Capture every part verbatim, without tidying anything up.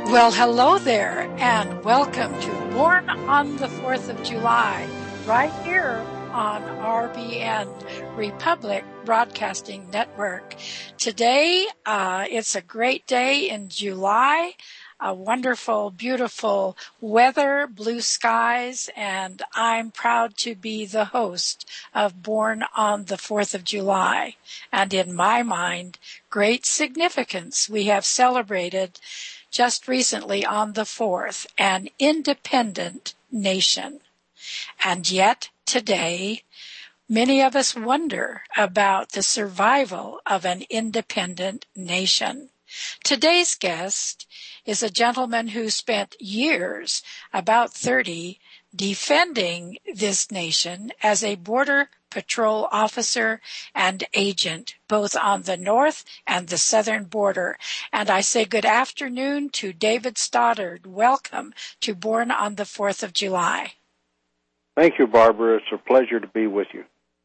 Well, hello there, and welcome to Born on the fourth of July, right here on R B N, Republic Broadcasting Network. Today, uh, it's a great day in July, a wonderful, beautiful weather, blue skies, and I'm proud to be the host of Born on the fourth of July. And in my mind, great significance. We have celebrated just recently on the fourth, an independent nation. And yet today, many of us wonder about the survival of an independent nation. Today's guest is a gentleman who spent years, about thirty, defending this nation as a border patrol officer and agent, both on the north and the southern border. And I say good afternoon to David Stoddard. Welcome to Born on the fourth of July. Thank you, Barbara. It's a pleasure to be with you.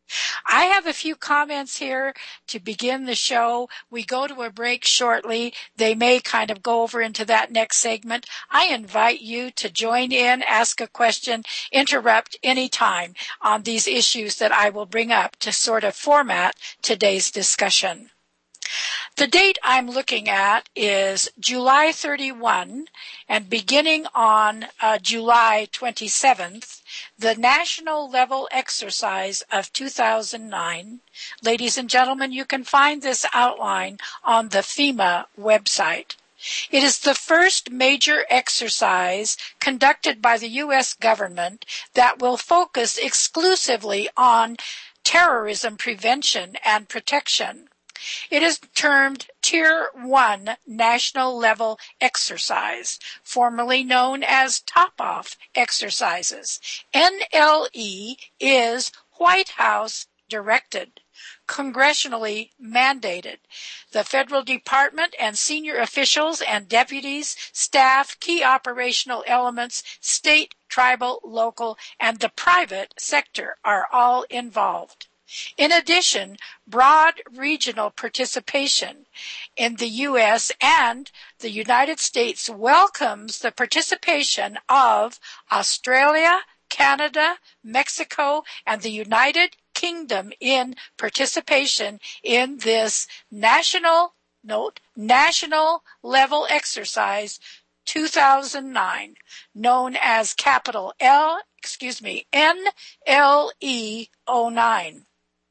I have a few comments here to begin the show. We go to a break shortly. They may kind of go over into that next segment. I invite you to join in, ask a question, interrupt anytime on these issues that I will bring up to sort of format today's discussion. The date I'm looking at is July thirty-first, and beginning on uh, July twenty-seventh, the national level exercise of two thousand nine. Ladies and gentlemen, you can find this outline on the FEMA website. It is the first major exercise conducted by the U S government that will focus exclusively on terrorism prevention and protection. It is termed Tier one National Level Exercise, formerly known as Top-Off Exercises. N L E is White House directed, congressionally mandated. The federal department and senior officials and deputies, staff, key operational elements, state, tribal, local, and the private sector are all involved. In addition, broad regional participation in the U S and the United States welcomes the participation of Australia, Canada, Mexico, and the United Kingdom in participation in this national, note, national level exercise two thousand nine, known as capital L, excuse me, N L E oh nine.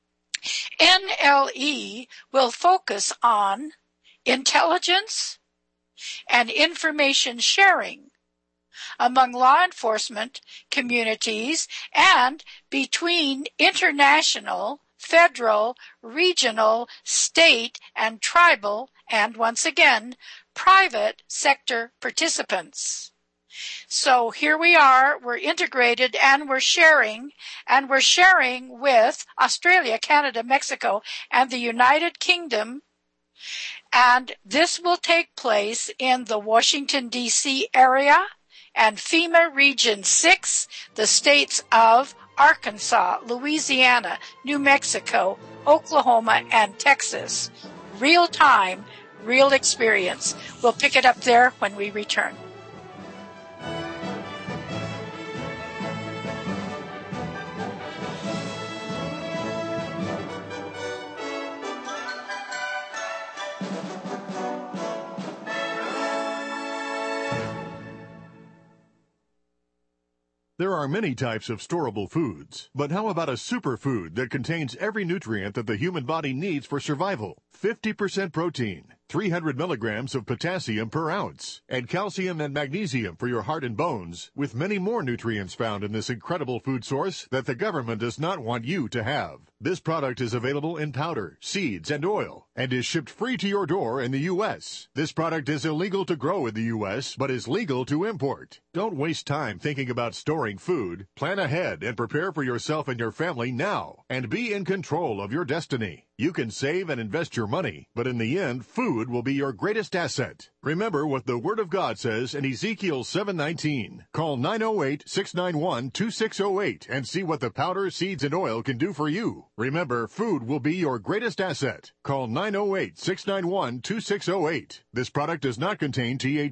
N L E will focus on intelligence and information sharing among law enforcement communities and between international, federal, regional, state, and tribal, and once again, private sector participants. So here we are, we're integrated and we're sharing, and we're sharing with Australia, Canada, Mexico, and the United Kingdom. And this will take place in the Washington, D C area and FEMA Region six, the states of Arkansas, Louisiana, New Mexico, Oklahoma, and Texas. Real time, real experience. We'll pick it up there when we return. There are many types of storable foods, but how about a superfood that contains every nutrient that the human body needs for survival? fifty percent protein, three hundred milligrams of potassium per ounce, and calcium and magnesium for your heart and bones, with many more nutrients found in this incredible food source that the government does not want you to have. This product is available in powder, seeds, and oil, and is shipped free to your door in the U S. This product is illegal to grow in the U S, but is legal to import. Don't waste time thinking about storing food. Plan ahead and prepare for yourself and your family now, and be in control of your destiny. You can save and invest your money, but in the end, food will be your greatest asset. Remember what the Word of God says in Ezekiel seven nineteen. Call nine oh eight, six nine one, two six oh eight and see what the powder, seeds, and oil can do for you. Remember, food will be your greatest asset. Call nine oh eight, six nine one, two six oh eight. This product does not contain T H C.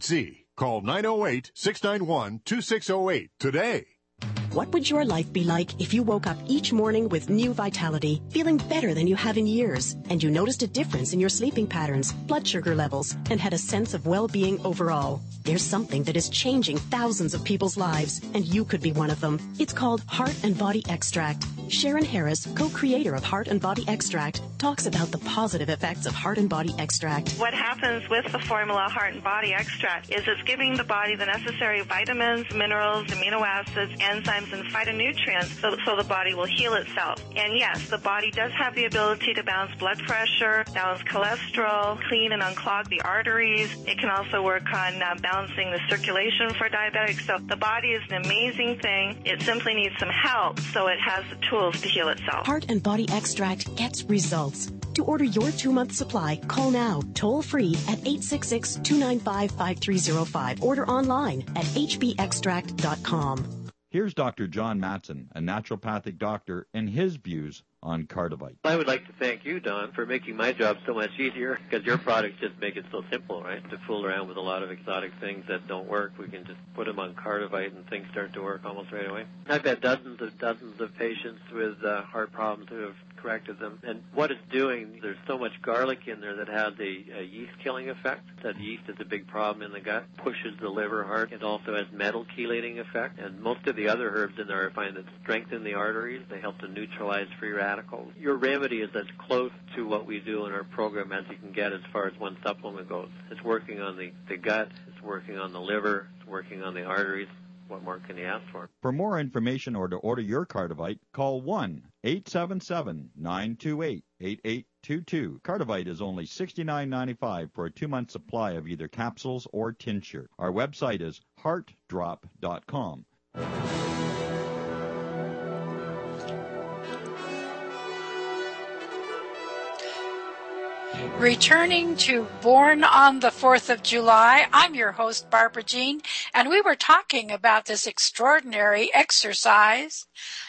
Call nine oh eight, six nine one, two six oh eight today. What would your life be like if you woke up each morning with new vitality, feeling better than you have in years, and you noticed a difference in your sleeping patterns, blood sugar levels, and had a sense of well-being overall? There's something that is changing thousands of people's lives, and you could be one of them. It's called Heart and Body Extract. Sharon Harris, co-creator of Heart and Body Extract, talks about the positive effects of Heart and Body Extract. What happens with the formula Heart and Body Extract is it's giving the body the necessary vitamins, minerals, amino acids, enzymes, and phytonutrients so, so the body will heal itself. And yes, the body does have the ability to balance blood pressure, balance cholesterol, clean and unclog the arteries. It can also work on uh, balancing the circulation for diabetics. So the body is an amazing thing. It simply needs some help so it has the tools to heal itself. Heart and Body Extract gets results. To order your two-month supply, call now, toll-free at eight six six, two nine five, five three zero five. Order online at h b extract dot com. Here's Doctor John Matson, a naturopathic doctor, and his views on Cardivite. I would like to thank you, Don, for making my job so much easier, because your products just make it so simple, right? To fool around with a lot of exotic things that don't work, we can just put them on Cardivite and things start to work almost right away. I've had dozens of dozens of patients with uh, heart problems who have corrected them. And what it's doing, there's so much garlic in there that has a, a yeast-killing effect. That yeast is a big problem in the gut, pushes the liver hard. It also has metal chelating effect. And most of the other herbs in there I find that strengthen the arteries. They help to neutralize free radicals. Your remedy is as close to what we do in our program as you can get as far as one supplement goes. It's working on the, the gut. It's working on the liver. It's working on the arteries. What more can you ask for? For more information or to order your Cardivite, call one eight seven seven, nine two eight, eight eight two two. Cardivite is only sixty-nine ninety-five for a two-month supply of either capsules or tincture. Our website is heart drop dot com. Returning to Born on the fourth of July, I'm your host, Barbara Jean, and we were talking about this extraordinary exercise,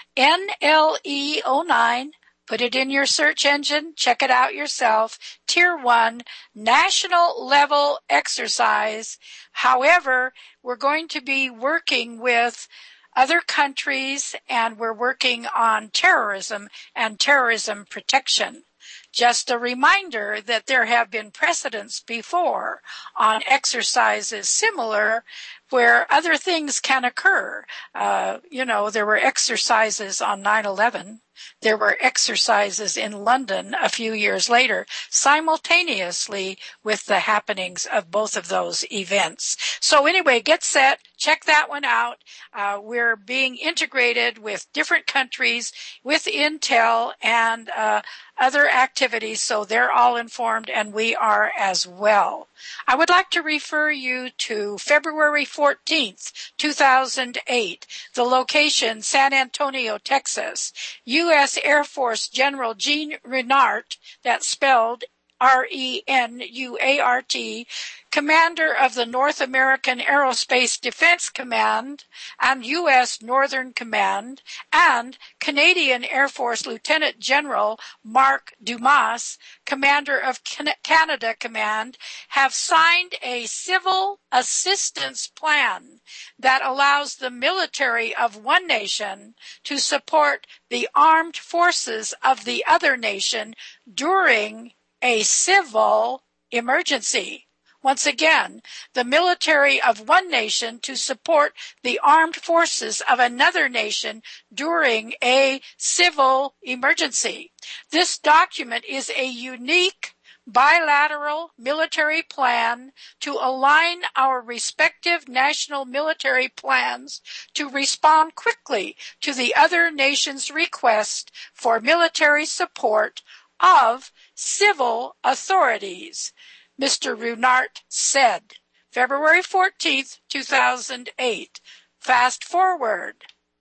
N L E oh nine. Put it in your search engine, check it out yourself, Tier one, national level exercise. However, we're going to be working with other countries, and we're working on terrorism and terrorism protection. Just a reminder that there have been precedents before on exercises similar where other things can occur. Uh, you know, there were exercises on nine eleven. There were exercises in London a few years later, simultaneously with the happenings of both of those events. So anyway, get set. Check that one out. Uh, we're being integrated with different countries, with Intel and uh, other activities, so they're all informed, and we are as well. I would like to refer you to February fourteenth, two thousand eight, the location, San Antonio, Texas. U S Air Force General Gene Renart, that's spelled R E N U A R T, commander of the North American Aerospace Defense Command and U S Northern Command, and Canadian Air Force Lieutenant General Mark Dumas, commander of Canada Command, have signed a civil assistance plan that allows the military of one nation to support the armed forces of the other nation during a civil emergency. Once again, the military of one nation to support the armed forces of another nation during a civil emergency. This document is a unique bilateral military plan to align our respective national military plans to respond quickly to the other nation's request for military support of civil authorities, Mister Renart said. February fourteenth, two thousand eight. Fast forward.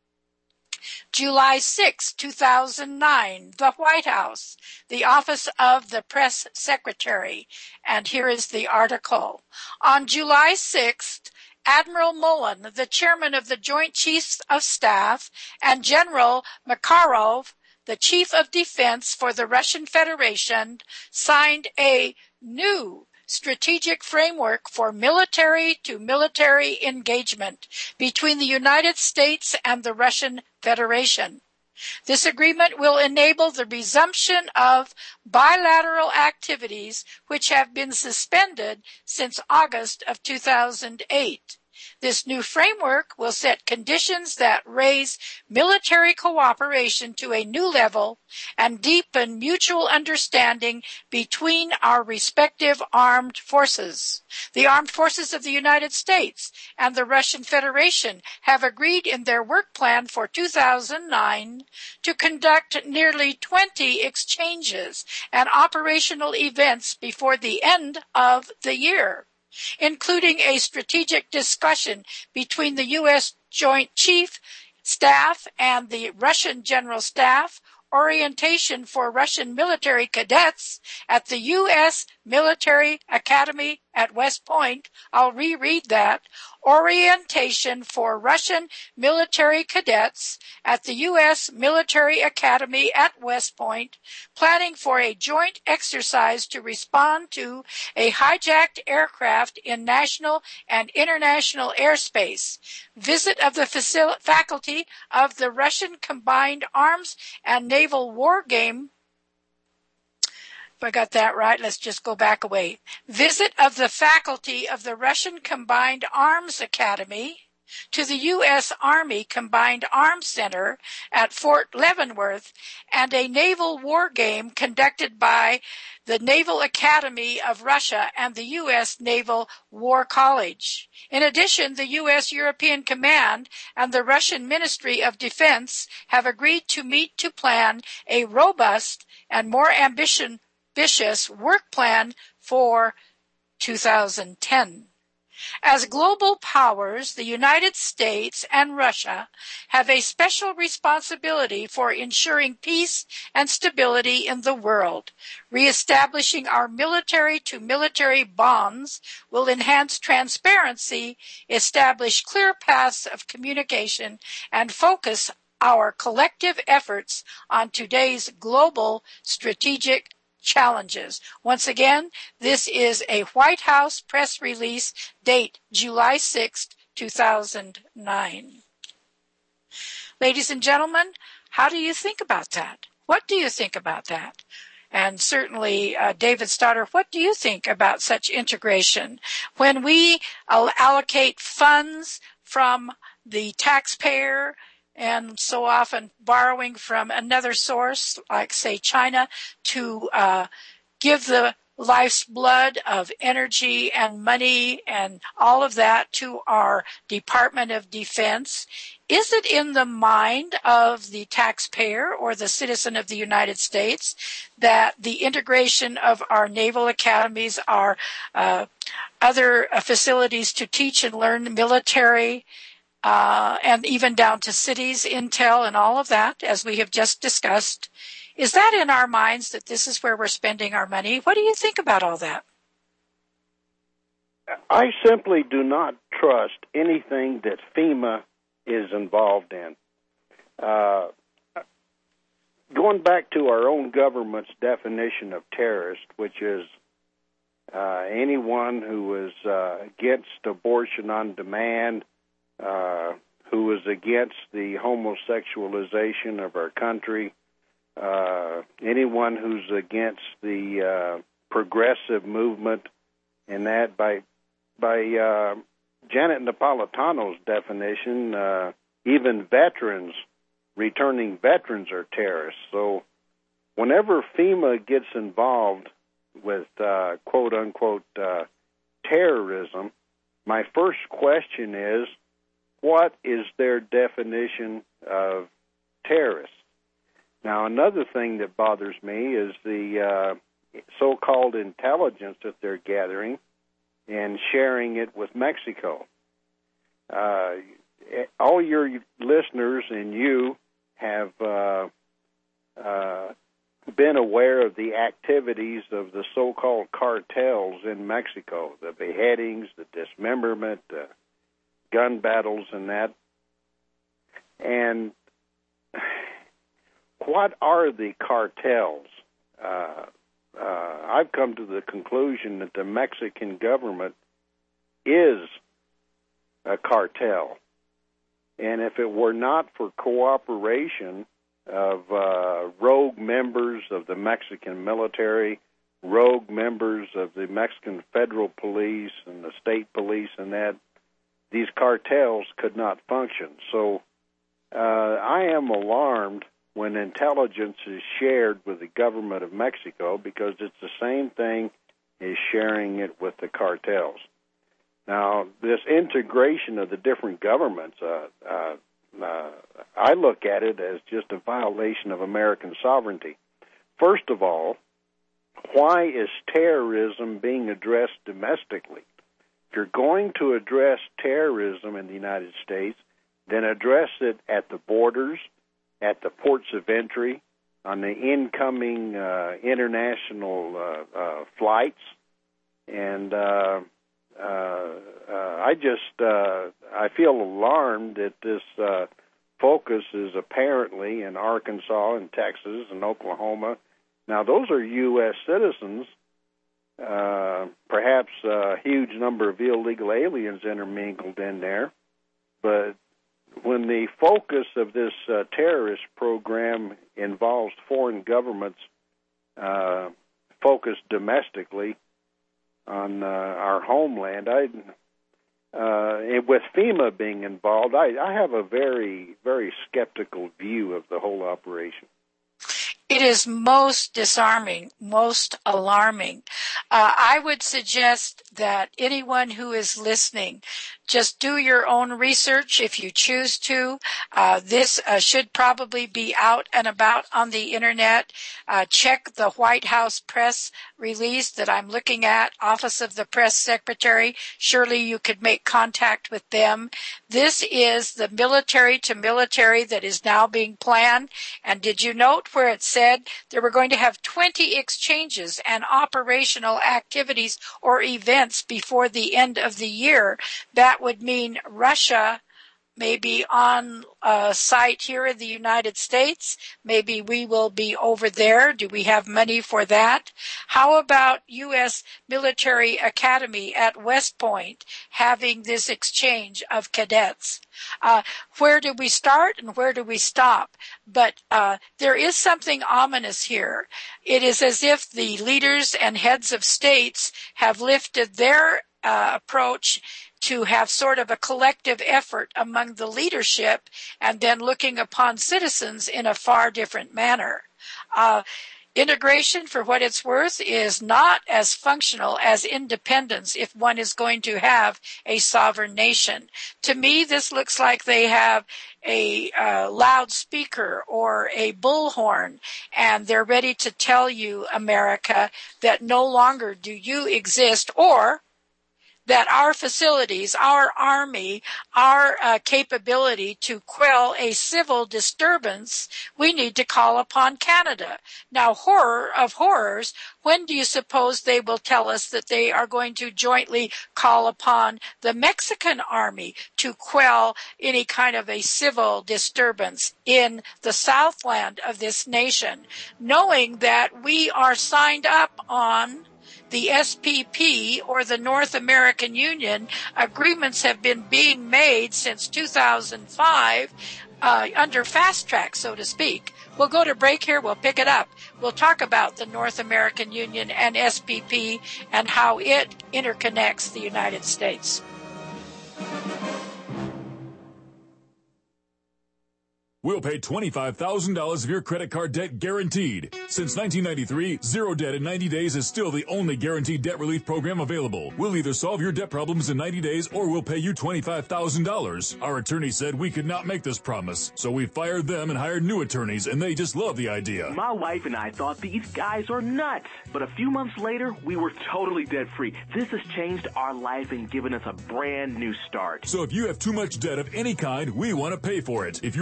July sixth, two thousand nine, the White House, the Office of the Press Secretary. And here is the article. On July sixth, Admiral Mullen, the chairman of the Joint Chiefs of Staff, and General Makarov, the Chief of Defense for the Russian Federation, signed a new strategic framework for military to military engagement between the United States and the Russian Federation. This agreement will enable the resumption of bilateral activities which have been suspended since August of two thousand eight. This new framework will set conditions that raise military cooperation to a new level and deepen mutual understanding between our respective armed forces. The armed forces of the United States and the Russian Federation have agreed in their work plan for two thousand nine to conduct nearly twenty exchanges and operational events before the end of the year, including a strategic discussion between the U S Joint Chief Staff and the Russian General Staff, orientation for Russian military cadets at the U S Military Academy at West Point. I'll reread that. Orientation for Russian military cadets at the U S Military Academy at West Point, planning for a joint exercise to respond to a hijacked aircraft in national and international airspace. Visit of the facil- faculty of the Russian Combined Arms and Naval War Game. If I got that right, let's just go back away. Visit of the faculty of the Russian Combined Arms Academy to the U S Army Combined Arms Center at Fort Leavenworth, and a naval war game conducted by the Naval Academy of Russia and the U S Naval War College. In addition, the U S European Command and the Russian Ministry of Defense have agreed to meet to plan a robust and more ambitious ambitious work plan for two thousand ten. As global powers, the United States and Russia have a special responsibility for ensuring peace and stability in the world. Reestablishing our military-to-military bonds will enhance transparency, establish clear paths of communication, and focus our collective efforts on today's global strategic challenges. Once again, this is a White House press release, date July sixth, two thousand nine. Ladies and gentlemen, how do you think about that? What do you think about that? And certainly, uh, David Stoddard, what do you think about such integration? When we allocate funds from the taxpayer and so often borrowing from another source, like, say, China, to uh, give the life's blood of energy and money and all of that to our Department of Defense, is it in the mind of the taxpayer or the citizen of the United States that the integration of our naval academies, our uh, other uh, facilities to teach and learn military, Uh, and even down to cities, intel, and all of that, as we have just discussed, is that in our minds that this is where we're spending our money? What do you think about all that? I simply do not trust anything that FEMA is involved in. Uh, going back to our own government's definition of terrorist, which is uh, anyone who is uh, against abortion on demand, Uh, who is against the homosexualization of our country, uh, anyone who's against the uh, progressive movement, and that by by uh, Janet Napolitano's definition, uh, even veterans, returning veterans are terrorists. So whenever FEMA gets involved with uh, quote-unquote uh, terrorism, my first question is, what is their definition of terrorists? Now, another thing that bothers me is the uh, so-called intelligence that they're gathering and sharing it with Mexico. Uh, all your listeners and you have uh, uh, been aware of the activities of the so-called cartels in Mexico, the beheadings, the dismemberment, the gun battles and that. And what are the cartels? Uh, uh, I've come to the conclusion that the Mexican government is a cartel. And if it were not for cooperation of uh, rogue members of the Mexican military, rogue members of the Mexican federal police and the state police and that, these cartels could not function. So uh, I am alarmed when intelligence is shared with the government of Mexico, because it's the same thing as sharing it with the cartels. Now, this integration of the different governments, uh, uh, uh, I look at it as just a violation of American sovereignty. First of all, why is terrorism being addressed domestically? If you're going to address terrorism in the United States, then address it at the borders, at the ports of entry, on the incoming uh, international uh, uh, flights. And uh, uh, uh, I just, uh, I feel alarmed that this uh, focus is apparently in Arkansas and Texas and Oklahoma. Now, those are U S citizens, uh, perhaps a huge number of illegal aliens intermingled in there, but when the focus of this uh, terrorist program involves foreign governments uh, focused domestically on uh, our homeland, I, uh, and with FEMA being involved, I, I have a very, very skeptical view of the whole operation. It is most disarming, most alarming. Uh, I would suggest that anyone who is listening, just do your own research if you choose to. Uh, this uh, should probably be out and about on the Internet. Uh, check the White House press release that I'm looking at, Office of the Press Secretary. Surely you could make contact with them. This is the military to military that is now being planned. And did you note where it said they were going to have twenty exchanges and operational activities or events before the end of the year? That would mean Russia may be on a site here in the United States. Maybe we will be over there. Do we have money for that? How about U S Military Academy at West Point having this exchange of cadets? Uh, where do we start and where do we stop? But uh, there is something ominous here. It is as if the leaders and heads of states have lifted their uh, approach to have sort of a collective effort among the leadership and then looking upon citizens in a far different manner. Uh, integration, for what it's worth, is not as functional as independence if one is going to have a sovereign nation. To me, this looks like they have a uh, loudspeaker or a bullhorn, and they're ready to tell you, America, that no longer do you exist, or that our facilities, our army, our uh, capability to quell a civil disturbance, we need to call upon Canada. Now, horror of horrors, when do you suppose they will tell us that they are going to jointly call upon the Mexican army to quell any kind of a civil disturbance in the southland of this nation, knowing that we are signed up on the S P P, or the North American Union? Agreements have been being made since two thousand five uh, under fast track, so to speak. We'll go to break here. We'll pick it up. We'll talk about the North American Union and S P P and how it interconnects the United States. We'll pay twenty-five thousand dollars of your credit card debt guaranteed. Since nineteen ninety-three, Zero Debt in ninety days is still the only guaranteed debt relief program available. We'll either solve your debt problems in ninety days or we'll pay you twenty-five thousand dollars. Our attorney said we could not make this promise, so we fired them and hired new attorneys, and they just love the idea. My wife and I thought these guys are nuts, but a few months later, we were totally debt-free. This has changed our life and given us a brand new start. So if you have too much debt of any kind, we want to pay for it. If you are facing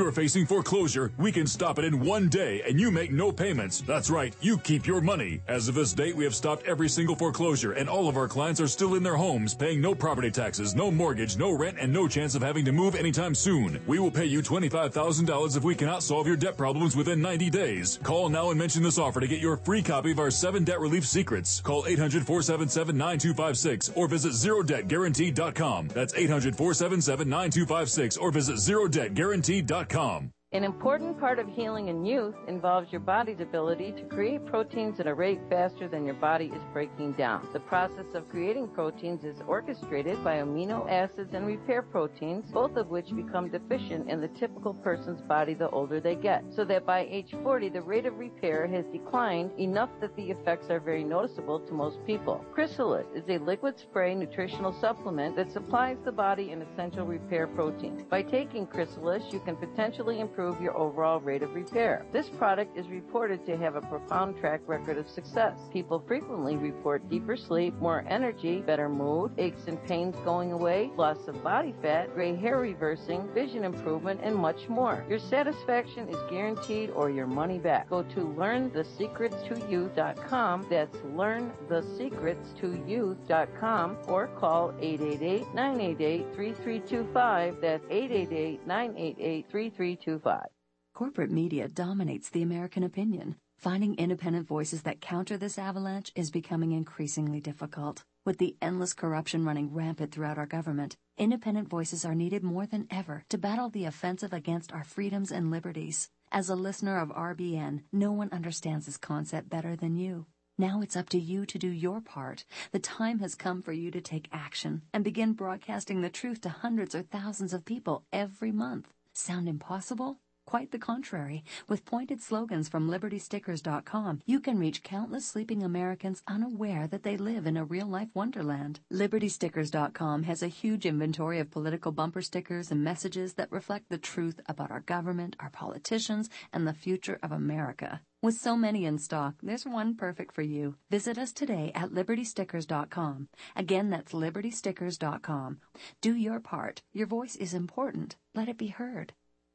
foreclosure, we can stop it in one day and you make no payments. That's right, you keep your money. As of this date, we have stopped every single foreclosure and all of our clients are still in their homes paying no property taxes, no mortgage, no rent, and no chance of having to move anytime soon. We will pay you twenty-five thousand dollars if we cannot solve your debt problems within ninety days. Call now and mention this offer to get your free copy of our seven debt relief secrets. Call eight hundred, four seven seven, nine two five six or visit zero debt guaranteed dot com. That's eight hundred, four seven seven, nine two five six or visit zero debt guaranteed dot com. An important part of healing in youth involves your body's ability to create proteins at a rate faster than your body is breaking down. The process of creating proteins is orchestrated by amino acids and repair proteins, both of which become deficient in the typical person's body the older they get, so that by age forty, the rate of repair has declined enough that the effects are very noticeable to most people. Chrysalis is a liquid spray nutritional supplement that supplies the body an essential repair protein. By taking Chrysalis, you can potentially improve your overall rate of repair. This product is reported to have a profound track record of success. People frequently report deeper sleep, more energy, better mood, aches and pains going away, loss of body fat, gray hair reversing, vision improvement, and much more. Your satisfaction is guaranteed or your money back. Go to learn the secrets to youth dot com. That's learn the secrets to youth dot com or call eight eight eight, nine eight eight, three three two five. That's eight eight eight, nine eight eight, three three two five. Corporate media dominates the American opinion. Finding independent voices that counter this avalanche is becoming increasingly difficult. With the endless corruption running rampant throughout our government, independent voices are needed more than ever to battle the offensive against our freedoms and liberties. As a listener of R B N, no one understands this concept better than you. Now it's up to you to do your part. The time has come for you to take action and begin broadcasting the truth to hundreds or thousands of people every month. Sound impossible? Quite the contrary. With pointed slogans from Liberty Stickers dot com, you can reach countless sleeping Americans unaware that they live in a real-life wonderland. Liberty Stickers dot com has a huge inventory of political bumper stickers and messages that reflect the truth about our government, our politicians, and the future of America. With so many in stock, there's one perfect for you. Visit us today at Liberty Stickers dot com. Again, that's Liberty Stickers dot com. Do your part. Your voice is important. Let it be heard.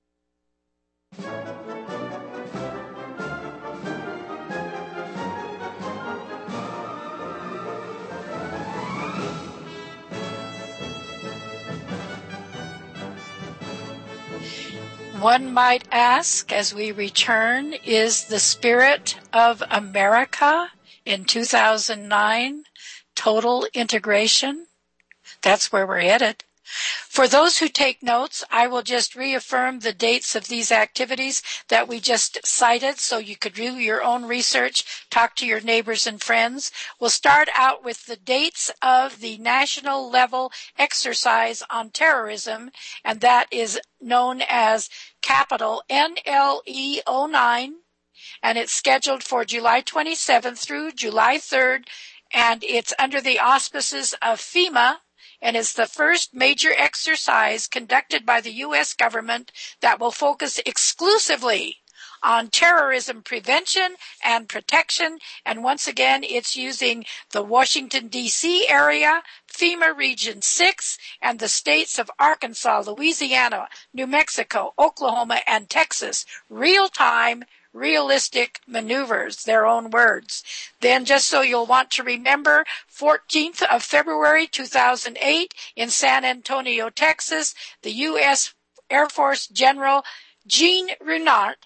One might ask, as we return, is the spirit of America in two thousand nine total integration? That's where we're headed. For those who take notes, I will just reaffirm the dates of these activities that we just cited so you could do your own research, talk to your neighbors and friends. We'll start out with the dates of the national level exercise on terrorism, and that is known as Capital N L E oh nine, and it's scheduled for July twenty-seventh through July third, and it's under the auspices of FEMA, and is the first major exercise conducted by the U S government that will focus exclusively on terrorism prevention and protection. And once again, it's using the Washington, D C area, FEMA Region six, and the states of Arkansas, Louisiana, New Mexico, Oklahoma, and Texas. Real-time, realistic maneuvers, their own words. Then, just so you'll want to remember, fourteenth of February two thousand eight in San Antonio, Texas, the U S Air Force General Gene Renard,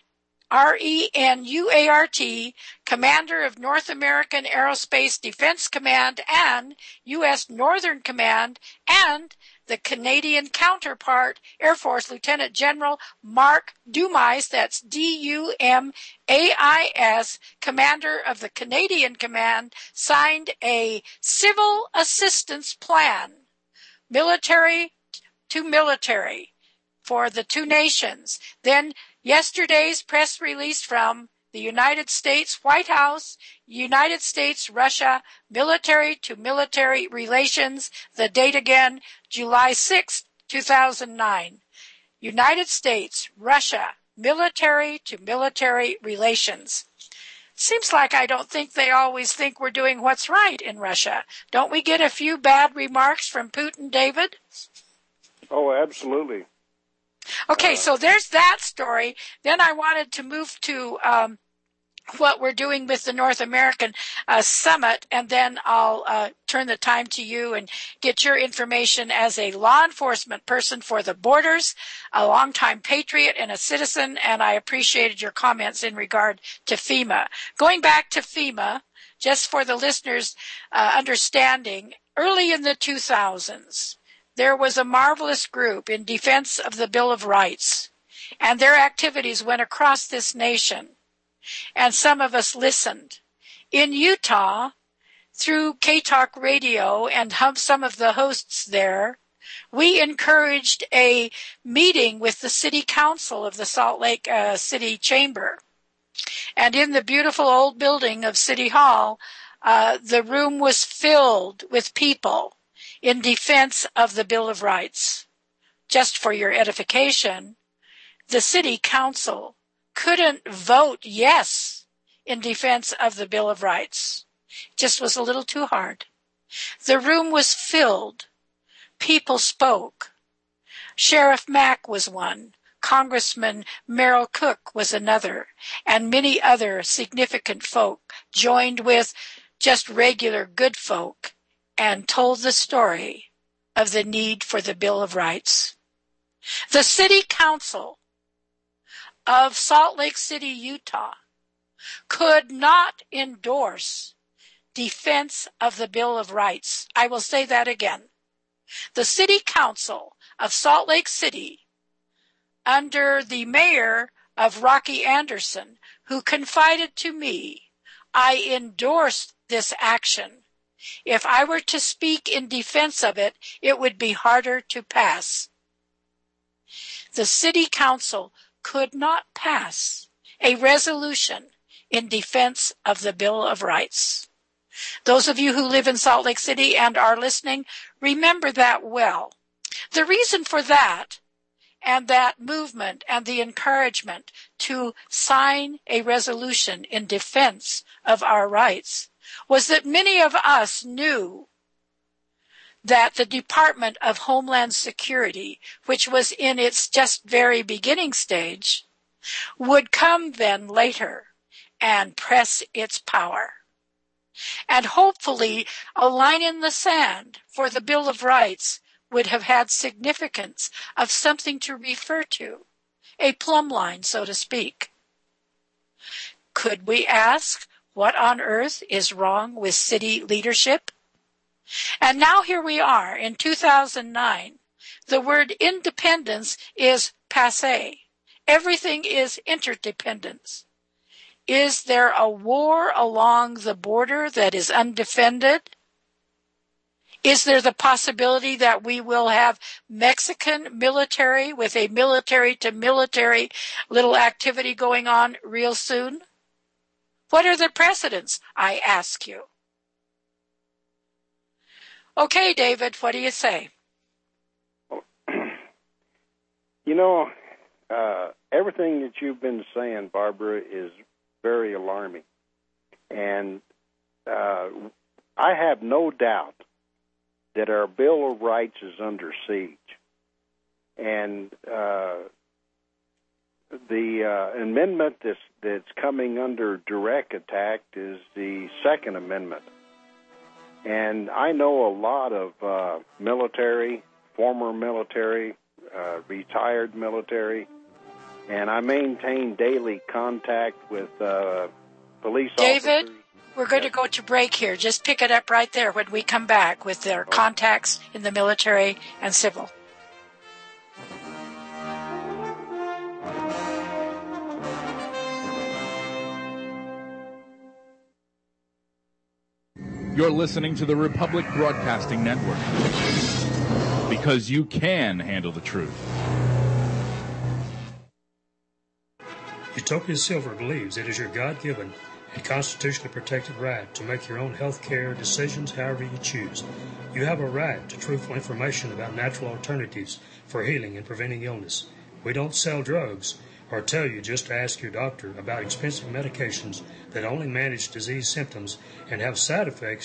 R E N U A R T, Commander of North American Aerospace Defense Command and U S Northern Command, and the Canadian counterpart, Air Force Lieutenant General Mark Dumas, that's D U M A I S, Commander of the Canadian Command, signed a civil assistance plan, military to military, for the two nations. Then yesterday's press release from the United States White House, United States-Russia military to military relations, the date again, July sixth, two thousand nine. United States-Russia military to military relations. Seems like I don't think they always think we're doing what's right in Russia. Don't we get a few bad remarks from Putin, David? Oh, absolutely. Okay, so there's that story. Then I wanted to move to um, what we're doing with the North American uh, Summit, and then I'll uh, turn the time to you and get your information as a law enforcement person for the borders, a longtime patriot and a citizen, and I appreciated your comments in regard to FEMA. Going back to FEMA, just for the listeners' uh, understanding, early in the two thousands, there was a marvelous group in defense of the Bill of Rights, and their activities went across this nation. And some of us listened. In Utah, through K-Talk Radio and some of the hosts there, we encouraged a meeting with the city council of the Salt Lake uh, City Chamber. And in the beautiful old building of City Hall, uh, the room was filled with people in defense of the Bill of Rights. Just for your edification, the city council couldn't vote yes in defense of the Bill of Rights. Just was a little too hard. The room was filled. People spoke. Sheriff Mack was one. Congressman Merrill Cook was another. And many other significant folk joined with just regular good folk and told the story of the need for the Bill of Rights. The city council of Salt Lake City, Utah, could not endorse defense of the Bill of Rights. I will say that again. The city council of Salt Lake City, under the mayor of Rocky Anderson, who confided to me, I endorsed this action. If I were to speak in defense of it, it would be harder to pass. The city council could not pass a resolution in defense of the Bill of Rights. Those of you who live in Salt Lake City and are listening, remember that well. The reason for that and that movement and the encouragement to sign a resolution in defense of our rights was that many of us knew that the Department of Homeland Security, which was in its just very beginning stage, would come then later and press its power. And hopefully a line in the sand for the Bill of Rights would have had significance of something to refer to, a plumb line, so to speak. Could we ask, what on earth is wrong with city leadership? And now here we are in two thousand nine. The word independence is passé. Everything is interdependence. Is there a war along the border that is undefended? Is there the possibility that we will have Mexican military with a military-to-military little activity going on real soon? What are the precedents, I ask you? Okay, David, what do you say? You know, uh, everything that you've been saying, Barbara, is very alarming. And uh, I have no doubt that our Bill of Rights is under siege. And uh, the uh, amendment that's, that's coming under direct attack is the Second Amendment. And I know a lot of uh, military, former military, uh, retired military, and I maintain daily contact with uh, police David, officers. we're going to go to break here. Just pick it up right there when we come back with their okay. contacts in the military and civil. You're listening to the Republic Broadcasting Network, because you can handle the truth. Utopia Silver believes it is your God-given and constitutionally protected right to make your own health care decisions however you choose. You have a right to truthful information about natural alternatives for healing and preventing illness. We don't sell drugs or tell you just to ask your doctor about expensive medications that only manage disease symptoms and have side effects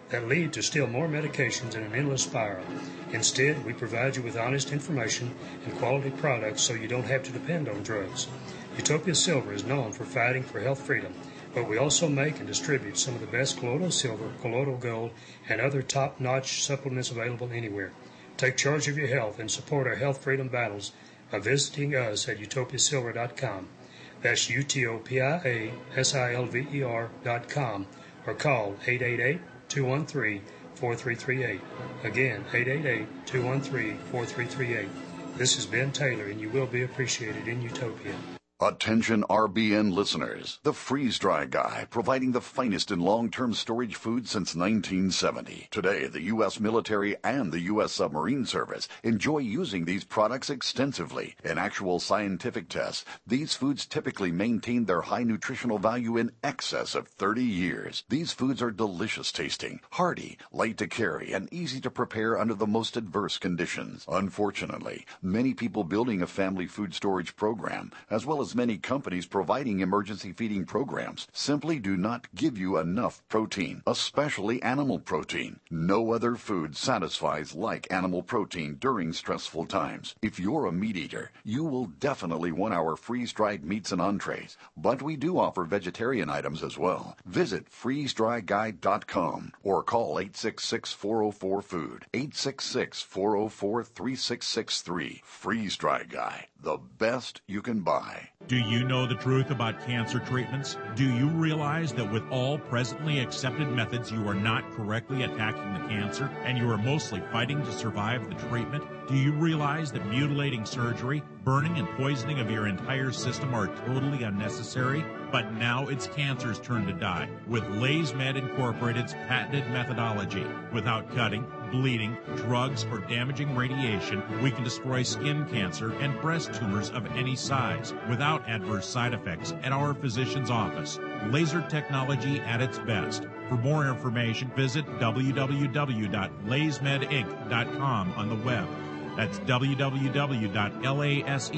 that lead to still more medications in an endless spiral. Instead, we provide you with honest information and quality products so you don't have to depend on drugs. Utopia Silver is known for fighting for health freedom, but we also make and distribute some of the best colloidal silver, colloidal gold, and other top-notch supplements available anywhere. Take charge of your health and support our health freedom battles by visiting us at utopia silver dot com. That's U T O P I A S I L V E R dot com, or call eight eight eight, two one three, four three three eight. Again, eight eight eight, two one three, four three three eight. This is Ben Taylor, and you will be appreciated in Utopia. Attention R B N listeners, the Freeze Dry Guy, providing the finest in long-term storage food since nineteen seventy. Today, the U S military and the U S submarine service enjoy using these products extensively. In actual scientific tests, these foods typically maintain their high nutritional value in excess of thirty years. These foods are delicious tasting, hearty, light to carry, and easy to prepare under the most adverse conditions. Unfortunately, many people building a family food storage program, as well as many companies providing emergency feeding programs, simply do not give you enough protein, especially animal protein. No other food satisfies like animal protein during stressful times. If you're a meat eater, you will definitely want our freeze-dried meats and entrees, but we do offer vegetarian items as well. Visit freeze dry guide dot com or call eight six six, four oh four, food, eight six six, four oh four, three six six three. Freeze Dry Guy, the best you can buy. Do you know the truth about cancer treatments? Do you realize that with all presently accepted methods, you are not correctly attacking the cancer and you are mostly fighting to survive the treatment? Do you realize that mutilating surgery, burning and poisoning of your entire system are totally unnecessary? But now it's cancer's turn to die with LaysMed Incorporated's patented methodology. Without cutting, bleeding, drugs, or damaging radiation, we can destroy skin cancer and breast tumors of any size without adverse side effects at our physician's office. Laser technology at its best. For more information, visit w w w dot lays med inc dot com on the web. That's w w w dot lays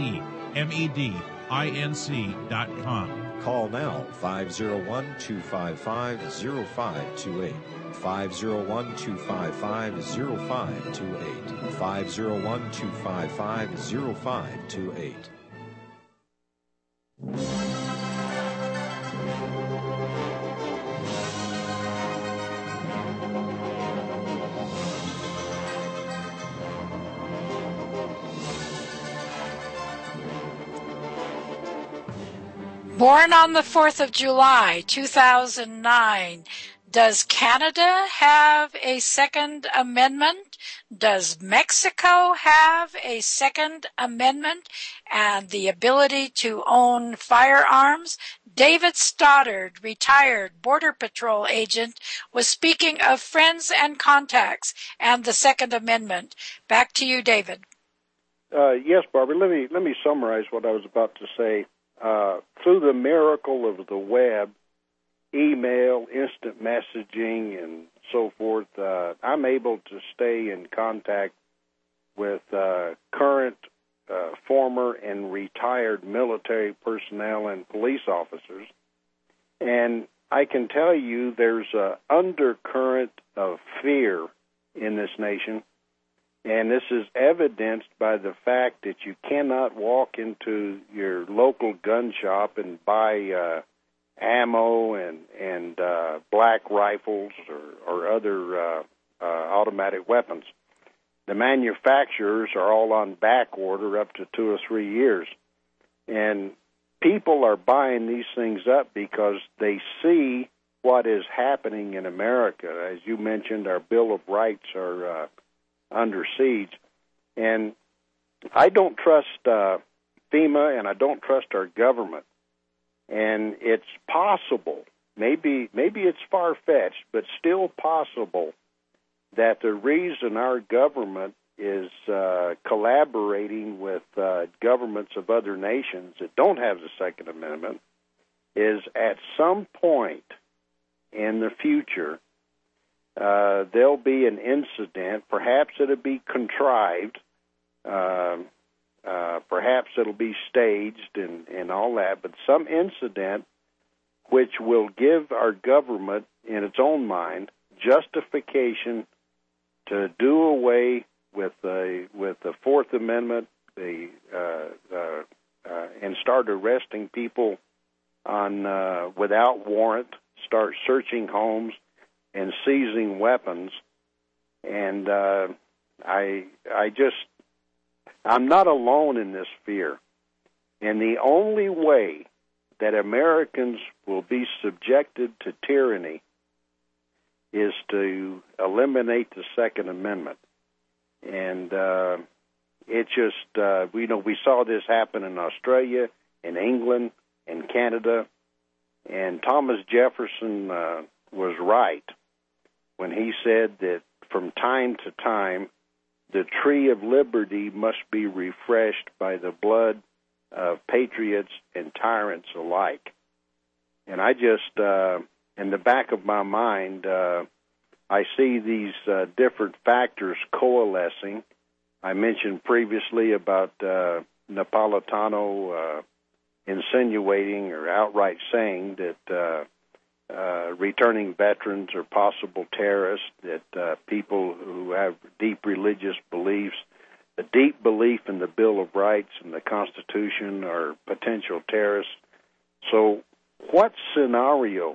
med inc dot com. Call now, five oh one, two five five, oh five two eight. five oh one, two five five, oh five two eight. five oh one, two five five, oh five two eight. Born on the fourth of July, two thousand nine, does Canada have a Second Amendment? Does Mexico have a Second Amendment and the ability to own firearms? David Stoddard, retired Border Patrol agent, was speaking of friends and contacts and the Second Amendment. Back to you, David. Uh, yes, Barbara, let me, let me summarize what I was about to say. Uh, through the miracle of the web, email, instant messaging, and so forth, uh, I'm able to stay in contact with uh, current, uh, former, and retired military personnel and police officers. And I can tell you there's an undercurrent of fear in this nation. And this is evidenced by the fact that you cannot walk into your local gun shop and buy uh, ammo and and uh, black rifles or, or other uh, uh, automatic weapons. The manufacturers are all on back order up to two or three years. And people are buying these things up because they see what is happening in America. As you mentioned, our Bill of Rights are uh, under siege. And I don't trust uh, FEMA, and I don't trust our government. And it's possible, maybe maybe it's far-fetched, but still possible that the reason our government is uh, collaborating with uh, governments of other nations that don't have the Second Amendment is at some point in the future Uh, there'll be an incident. Perhaps it'll be contrived. Uh, uh, perhaps it'll be staged and, and all that. But some incident which will give our government, in its own mind, justification to do away with the with the Fourth Amendment, the uh, uh, uh, and start arresting people on uh, without warrant, start searching homes and seizing weapons. And uh, I I just I'm not alone in this fear. And the only way that Americans will be subjected to tyranny is to eliminate the Second Amendment. And uh, it just, uh, you know, we saw this happen in Australia, in England, in Canada. And Thomas Jefferson uh, was right when he said that from time to time, the tree of liberty must be refreshed by the blood of patriots and tyrants alike. And I just, uh, in the back of my mind, uh, I see these uh, different factors coalescing. I mentioned previously about uh, Napolitano uh, insinuating or outright saying that uh, uh, returning veterans are possible terrorists, that uh, people who have deep religious beliefs, a deep belief in the Bill of Rights and the Constitution are potential terrorists. So what scenario,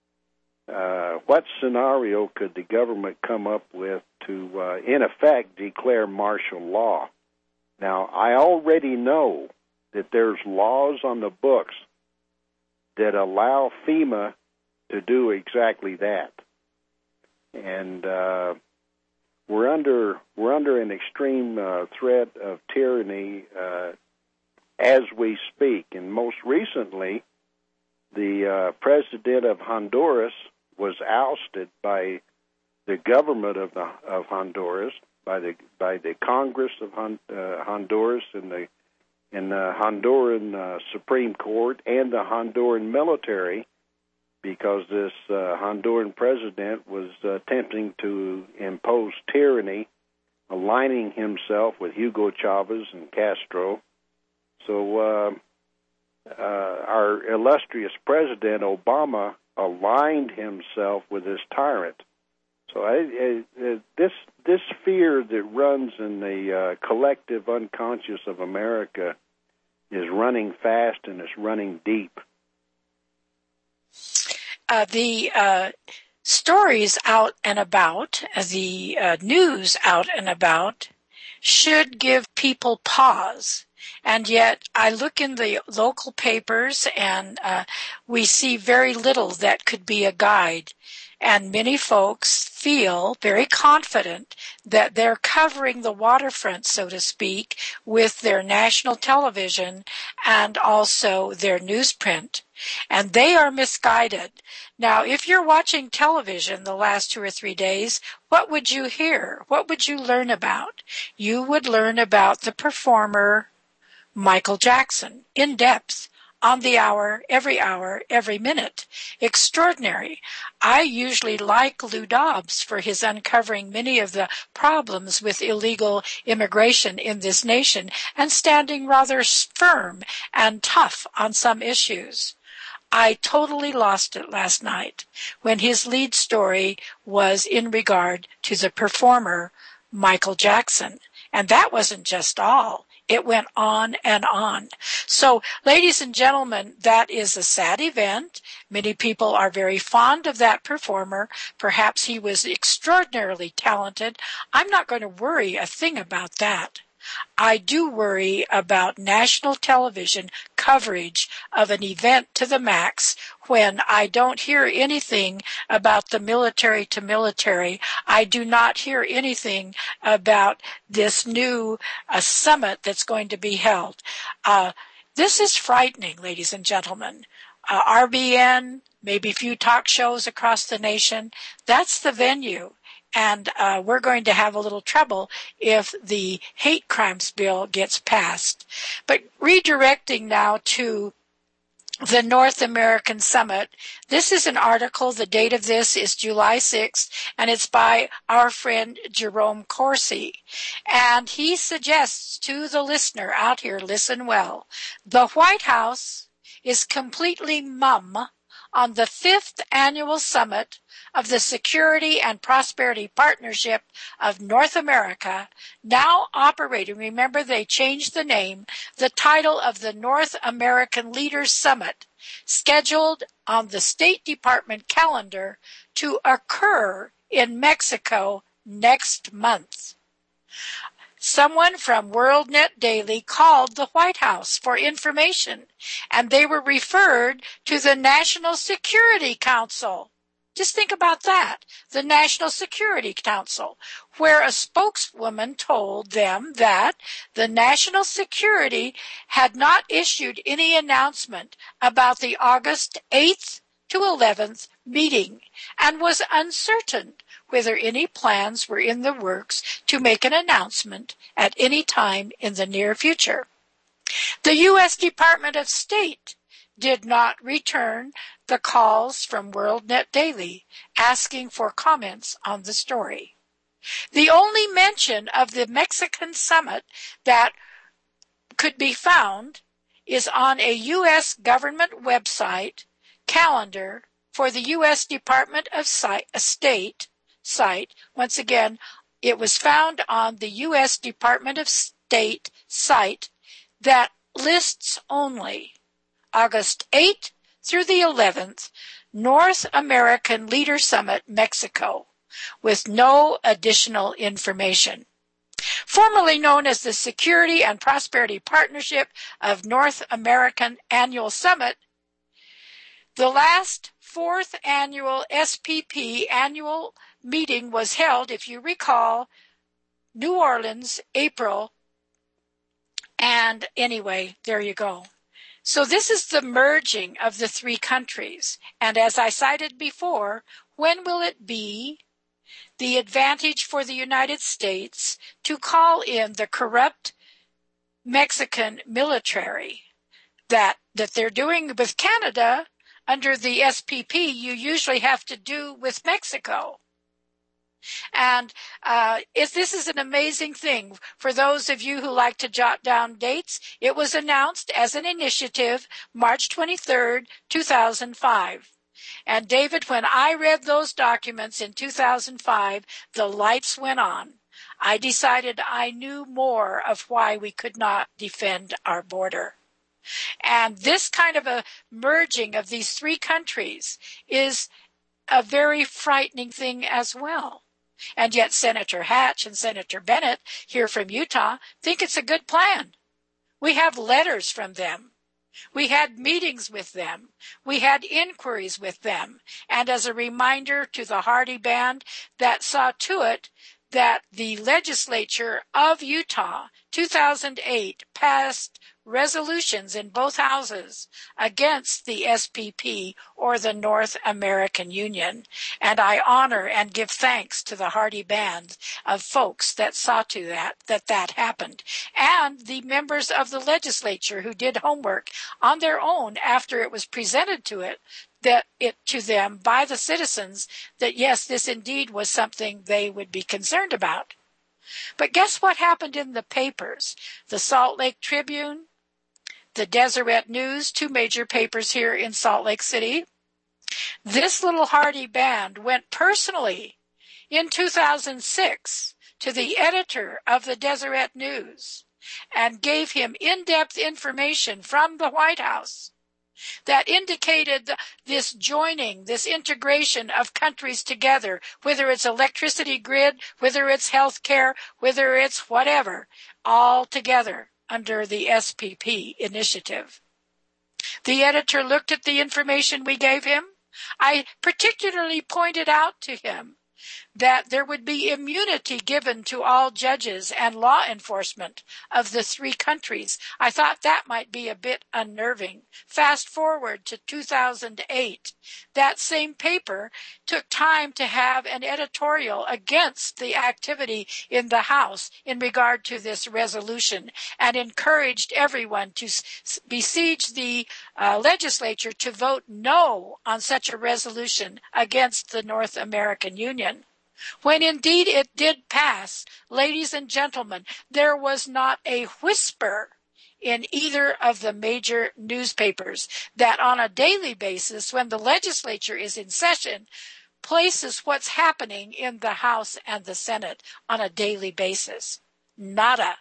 uh, what scenario could the government come up with to, uh, in effect, declare martial law? Now, I already know that there's laws on the books that allow FEMA to do exactly that. And uh, we're under we're under an extreme uh, threat of tyranny uh, as we speak. And most recently, the uh, president of Honduras was ousted by the government of the, of Honduras, by the by the Congress of Hon, uh, Honduras and the and the Honduran uh, Supreme Court and the Honduran military, because this uh, Honduran president was uh, attempting to impose tyranny, aligning himself with Hugo Chavez and Castro. So uh, uh, our illustrious president, Obama, aligned himself with this tyrant. So I, I, this this fear that runs in the uh, collective unconscious of America is running fast and it's running deep. Uh, the uh, stories out and about, uh, the uh, news out and about, should give people pause. And yet I look in the local papers and uh, we see very little that could be a guide. And many folks feel very confident that they're covering the waterfront, so to speak, with their national television and also their newsprint. And they are misguided. Now, if you're watching television the last two or three days, what would you hear? What would you learn about? You would learn about the performer Michael Jackson, in depth, on the hour, every hour, every minute. Extraordinary. I usually like Lou Dobbs for his uncovering many of the problems with illegal immigration in this nation and standing rather firm and tough on some issues. I totally lost it last night when his lead story was in regard to the performer Michael Jackson. And that wasn't just all. It went on and on. So, ladies and gentlemen, that is a sad event. Many people are very fond of that performer. Perhaps he was extraordinarily talented. I'm not going to worry a thing about that. I do worry about national television coverage of an event to the max when I don't hear anything about the military to military. I do not hear anything about this new uh, summit that's going to be held. Uh, this is frightening, ladies and gentlemen. Uh, R B N, maybe a few talk shows across the nation, that's the venue. And uh, we're going to have a little trouble if the hate crimes bill gets passed. But redirecting now to the North American Summit, this is an article. The date of this is July sixth, and it's by our friend Jerome Corsi. And he suggests to the listener out here, listen well, the White House is completely mum on the fifth annual summit of the Security and Prosperity Partnership of North America, now operating, remember they changed the name, the title of the North American Leaders Summit, scheduled on the State Department calendar to occur in Mexico next month. Someone from WorldNet Daily called the White House for information, and they were referred to the National Security Council. Just think about that, the National Security Council, where a spokeswoman told them that the National Security had not issued any announcement about the August eighth to eleventh meeting and was uncertain whether any plans were in the works to make an announcement at any time in the near future. The U S Department of State did not return the calls from WorldNet Daily asking for comments on the story. The only mention of the Mexican summit that could be found is on a U S government website calendar for the U S Department of State site. Once again, it was found on the U S Department of State site that lists only August eighth through the eleventh, North American Leader Summit, Mexico, with no additional information. Formerly known as the Security and Prosperity Partnership of North American Annual Summit, the last fourth annual S P P annual meeting was held, if you recall, New Orleans, April, and anyway, there you go. So this is the merging of the three countries. And as I cited before, when will it be the advantage for the United States to call in the corrupt Mexican military that, that they're doing with Canada under the S P P, you usually have to do with Mexico? And uh, if this is an amazing thing for those of you who like to jot down dates. It was announced as an initiative March twenty-third, two thousand five. And David, when I read those documents in two thousand five, the lights went on. I decided I knew more of why we could not defend our border. And this kind of a merging of these three countries is a very frightening thing as well. And yet Senator Hatch and Senator Bennett here from Utah think it's a good plan. We have letters from them. We had meetings with them. We had inquiries with them. And as a reminder to the Hardy Band, that saw to it that the legislature of Utah, two thousand eight, passed resolutions in both houses against the S P P or the North American Union. And I honor and give thanks to the Hardy Band of folks that saw to that, that that happened. And the members of the legislature who did homework on their own after it was presented to it, that it to them by the citizens that yes, this indeed was something they would be concerned about. But guess what happened in the papers? The Salt Lake Tribune, the Deseret News, two major papers here in Salt Lake City. This little Hardy Band went personally in two thousand six to the editor of the Deseret News and gave him in-depth information from the White House that indicated this joining, this integration of countries together, whether it's electricity grid, whether it's health care, whether it's whatever, all together under the S P P initiative. The editor looked at the information we gave him. I particularly pointed out to him that there would be immunity given to all judges and law enforcement of the three countries. I thought that might be a bit unnerving. Fast forward to two thousand eight. That same paper took time to have an editorial against the activity in the House in regard to this resolution and encouraged everyone to besiege the uh, legislature to vote no on such a resolution against the North American Union. When indeed it did pass, ladies and gentlemen, there was not a whisper in either of the major newspapers that on a daily basis, when the legislature is in session, places what's happening in the House and the Senate on a daily basis. Nada.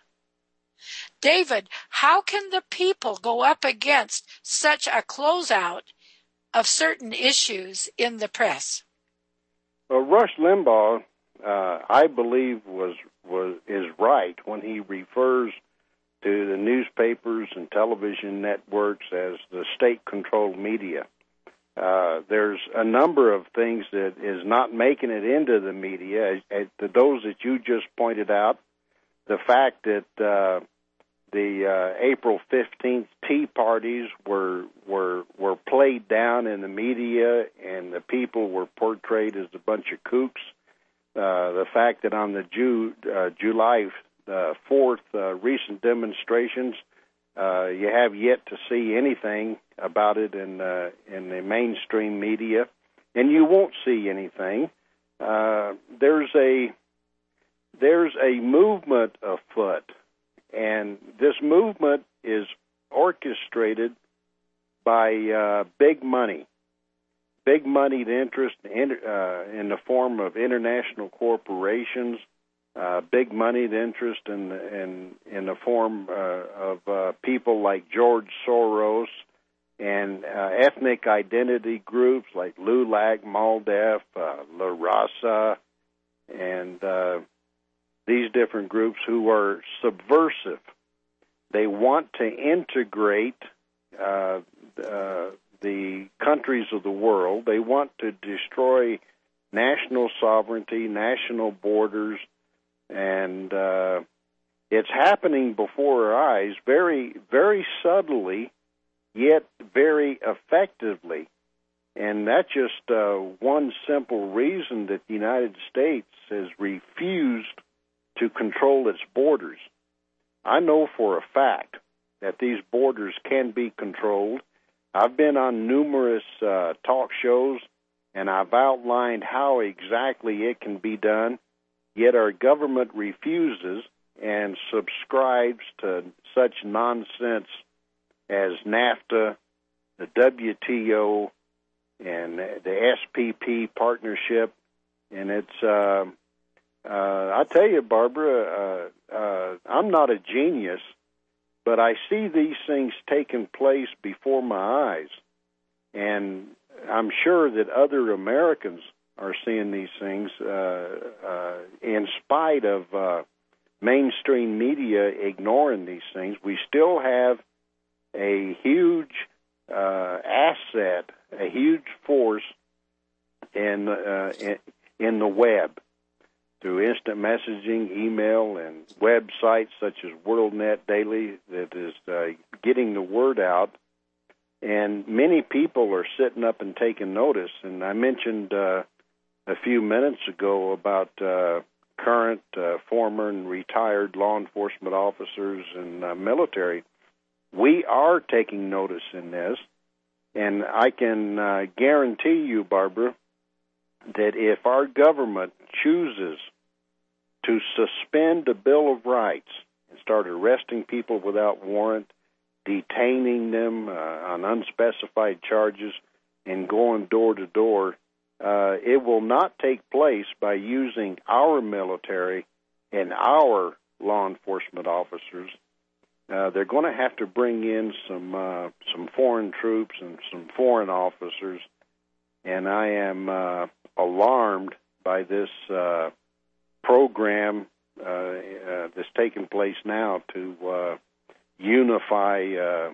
David, how can the people go up against such a closeout of certain issues in the press? Well, Rush Limbaugh, uh, I believe, was was is right when he refers to the newspapers and television networks as the state-controlled media. Uh, there's a number of things that is not making it into the media. As, as those that you just pointed out, the fact that uh, the uh, April fifteenth tea parties were were were played down in the media, and the people were portrayed as a bunch of kooks. Uh, the fact that on the Ju- uh, July uh, fourth uh, recent demonstrations, uh, you have yet to see anything about it in uh, in the mainstream media, and you won't see anything. Uh, there's a there's a movement afoot. And this movement is orchestrated by uh, big money, big moneyed interest in, uh, in the form of international corporations, uh, big moneyed interest in in in the form uh, of uh, people like George Soros and uh, ethnic identity groups like LULAC, MALDEF, uh, La Raza, and uh, these different groups who are subversive. They want to integrate uh, uh, the countries of the world. They want to destroy national sovereignty, national borders, and uh, it's happening before our eyes very, very subtly, yet very effectively. And that's just uh, one simple reason that the United States has refused to control its borders. I know for a fact that these borders can be controlled. I've been on numerous uh, talk shows, and I've outlined how exactly it can be done, yet our government refuses and subscribes to such nonsense as NAFTA, the W T O, and the S P P partnership, and it's... Uh, Uh, I tell you, Barbara, uh, uh, I'm not a genius, but I see these things taking place before my eyes, and I'm sure that other Americans are seeing these things uh, uh, in spite of uh, mainstream media ignoring these things. We still have a huge uh, asset, a huge force in, uh, in, in the web, through instant messaging, email, and websites such as WorldNet Daily that is uh, getting the word out. And many people are sitting up and taking notice. And I mentioned uh, a few minutes ago about uh, current, uh, former, and retired law enforcement officers and uh, military. We are taking notice in this. And I can uh, guarantee you, Barbara, that if our government chooses to suspend the Bill of Rights and start arresting people without warrant, detaining them uh, on unspecified charges, and going door to door, uh, it will not take place by using our military and our law enforcement officers. Uh, they're going to have to bring in some uh, some foreign troops and some foreign officers, and I am uh, alarmed by this uh, program uh, uh, that's taking place now to uh, unify uh,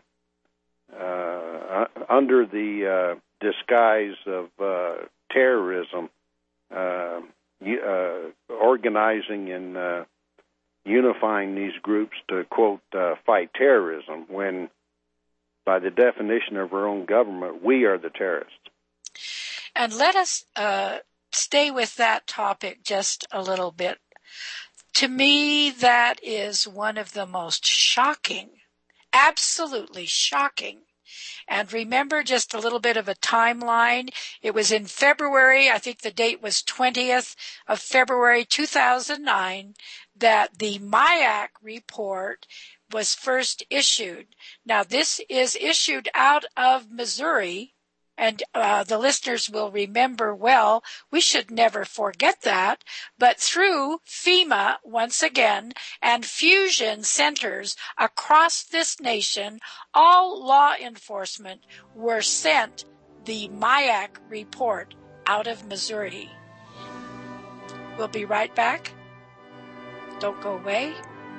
uh, under the uh, disguise of uh, terrorism, uh, uh, organizing and uh, unifying these groups to, quote, uh, fight terrorism, when by the definition of our own government, we are the terrorists. And let us uh, stay with that topic just a little bit. To me, that is one of the most shocking, absolutely shocking. And remember just a little bit of a timeline. It was in February, I think the date was twentieth of February two thousand nine, that the MIAC report was first issued. Now, this is issued out of Missouri, and uh, the listeners will remember well, we should never forget that, but through FEMA, once again, and fusion centers across this nation, all law enforcement were sent the M I A C report out of Missouri. We'll be right back. Don't go away.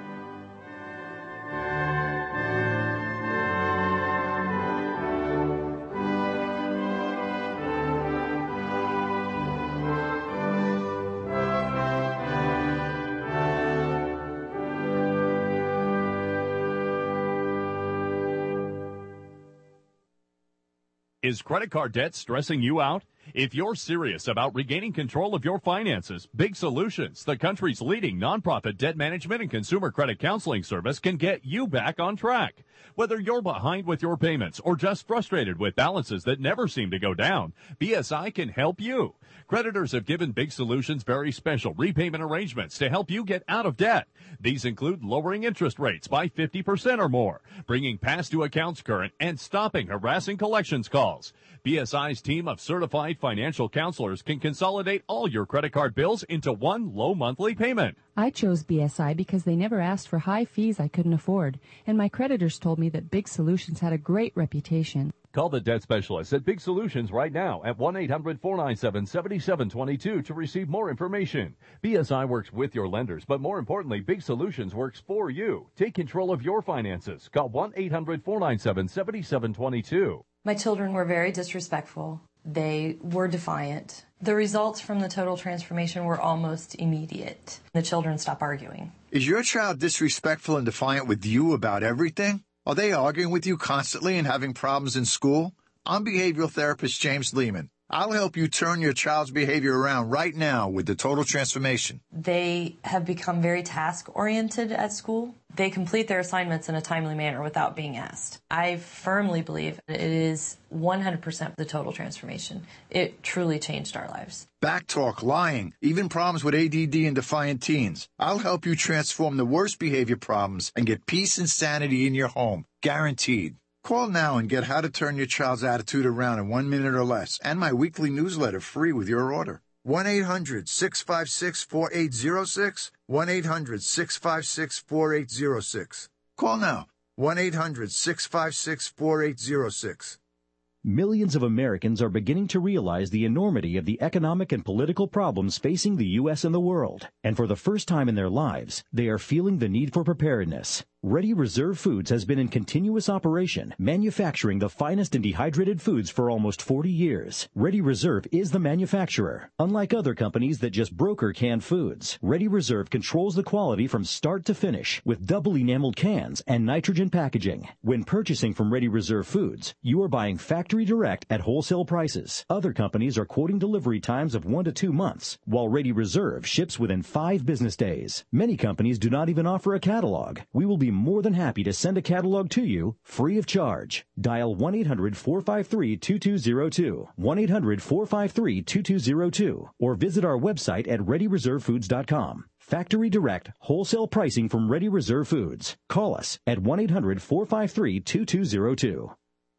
Is credit card debt stressing you out? If you're serious about regaining control of your finances, Big Solutions, the country's leading nonprofit debt management and consumer credit counseling service, can get you back on track. Whether you're behind with your payments or just frustrated with balances that never seem to go down, B S I can help you. Creditors have given Big Solutions very special repayment arrangements to help you get out of debt. These include lowering interest rates by fifty percent or more, bringing past due accounts current, and stopping harassing collections calls. B S I's team of certified financial counselors can consolidate all your credit card bills into one low monthly payment. I chose B S I because they never asked for high fees I couldn't afford, and my creditors told me that Big Solutions had a great reputation. Call the debt specialist at Big Solutions right now at one eight hundred four nine seven seven seven two two to receive more information. B S I works with your lenders, but more importantly, Big Solutions works for you. Take control of your finances. Call one eight hundred four nine seven seven seven two two. My children were very disrespectful. They were defiant. The results from the total transformation were almost immediate. The children stopped arguing. Is your child disrespectful and defiant with you about everything? Are they arguing with you constantly and having problems in school? I'm behavioral therapist James Lehman. I'll help you turn your child's behavior around right now with the total transformation. They have become very task-oriented at school. They complete their assignments in a timely manner without being asked. I firmly believe it is one hundred percent the total transformation. It truly changed our lives. Backtalk, lying, even problems with A D D and defiant teens. I'll help you transform the worst behavior problems and get peace and sanity in your home. Guaranteed. Call now and get How to Turn Your Child's Attitude Around in one minute or less, and my weekly newsletter free with your order. one eight hundred six five six four eight zero six, one eight hundred six five six four eight zero six. Call now, one eight hundred six five six four eight zero six. Millions of Americans are beginning to realize the enormity of the economic and political problems facing the U S and the world. And for the first time in their lives, they are feeling the need for preparedness. Ready Reserve Foods has been in continuous operation, manufacturing the finest and dehydrated foods for almost forty years. Ready Reserve is the manufacturer. Unlike other companies that just broker canned foods, Ready Reserve controls the quality from start to finish with double enameled cans and nitrogen packaging. When purchasing from Ready Reserve Foods, you are buying factory direct at wholesale prices. Other companies are quoting delivery times of one to two months, while Ready Reserve ships within five business days. Many companies do not even offer a catalog. We will be more than happy to send a catalog to you free of charge. Dial one eight hundred four five three two two zero two, one eight hundred four five three two two zero two, or visit our website at ready reserve foods dot com. Factory direct, wholesale pricing from Ready Reserve Foods. Call us at one eight hundred four five three two two zero two.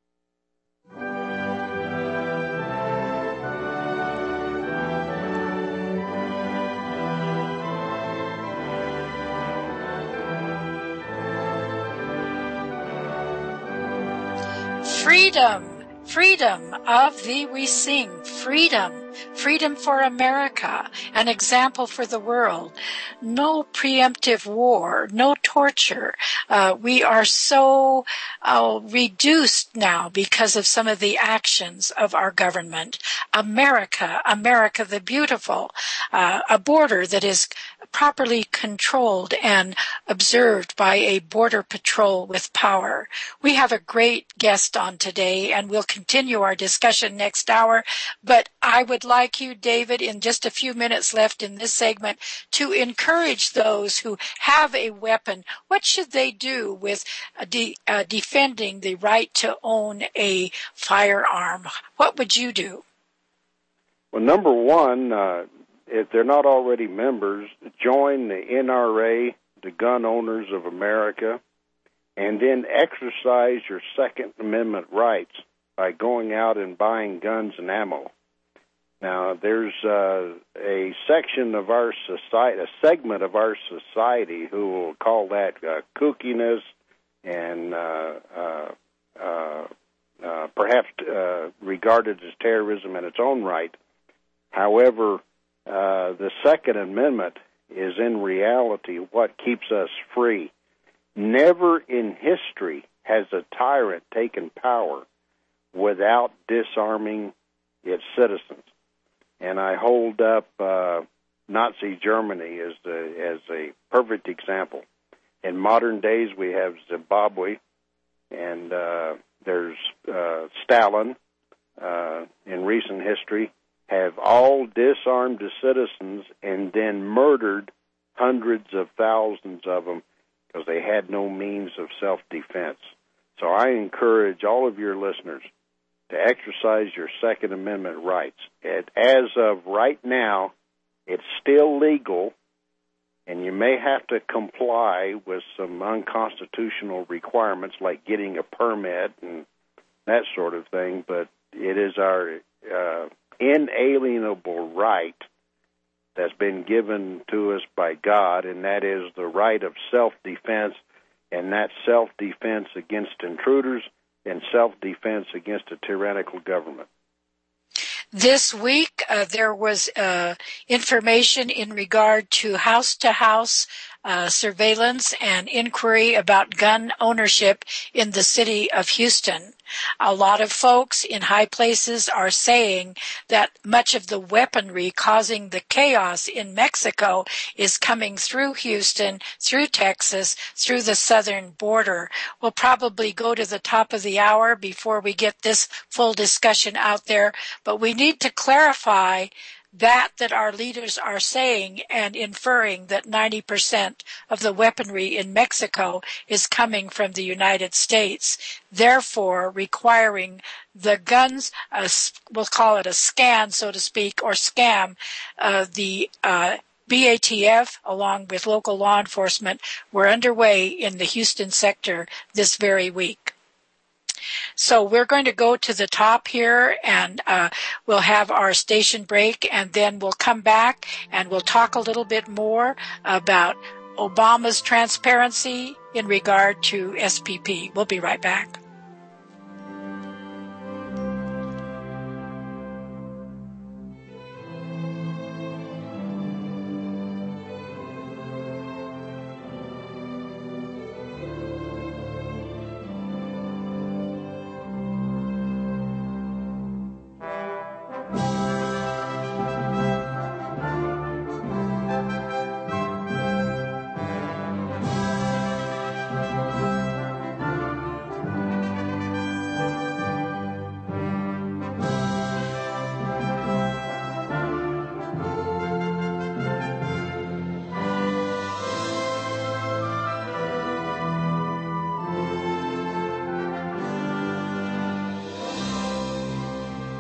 Freedom, freedom of thee we sing, freedom, freedom for America, an example for the world. No preemptive war, no torture. Uh, we are so uh, reduced now because of some of the actions of our government. America, America the beautiful, uh, a border that is properly controlled and observed by a border patrol with power. We have a great guest on today, and we'll continue our discussion next hour. But I would like you, David, in just a few minutes left in this segment, to encourage those who have a weapon. What should they do with uh, de- uh, defending the right to own a firearm? What would you do? Well, number one, uh, if they're not already members, join the N R A, the Gun Owners of America. and then exercise your Second Amendment rights by going out and buying guns and ammo. Now, there's uh, a section of our society, a segment of our society, who will call that uh, kookiness and uh, uh, uh, uh, perhaps uh, regarded as terrorism in its own right. However, uh, the Second Amendment is in reality what keeps us free. Never in history has a tyrant taken power without disarming its citizens. And I hold up uh, Nazi Germany as, the, as a perfect example. In modern days, we have Zimbabwe, and uh, there's uh, Stalin. Uh, in recent history, have all disarmed the citizens and then murdered hundreds of thousands of them because they had no means of self-defense. So I encourage all of your listeners to exercise your Second Amendment rights. It, as of right now, it's still legal, and you may have to comply with some unconstitutional requirements like getting a permit and that sort of thing, but it is our uh, inalienable right that's been given to us by God, and that is the right of self-defense, and that self-defense against intruders and self-defense against a tyrannical government. This week, uh, there was uh, information in regard to house-to-house uh, surveillance and inquiry about gun ownership in the city of Houston. A lot of folks in high places are saying that much of the weaponry causing the chaos in Mexico is coming through Houston, through Texas, through the southern border. We'll probably go to the top of the hour before we get this full discussion out there, but we need to clarify that that our leaders are saying and inferring that ninety percent of the weaponry in Mexico is coming from the United States, therefore requiring the guns, uh, we'll call it a scan, so to speak, or scam, uh, the uh, B A T F, along with local law enforcement, were underway in the Houston sector this very week. So we're going to go to the top here, and uh, we'll have our station break, and then we'll come back and we'll talk a little bit more about Obama's transparency in regard to S P P. We'll be right back.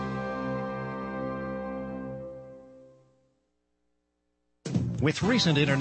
With recent internet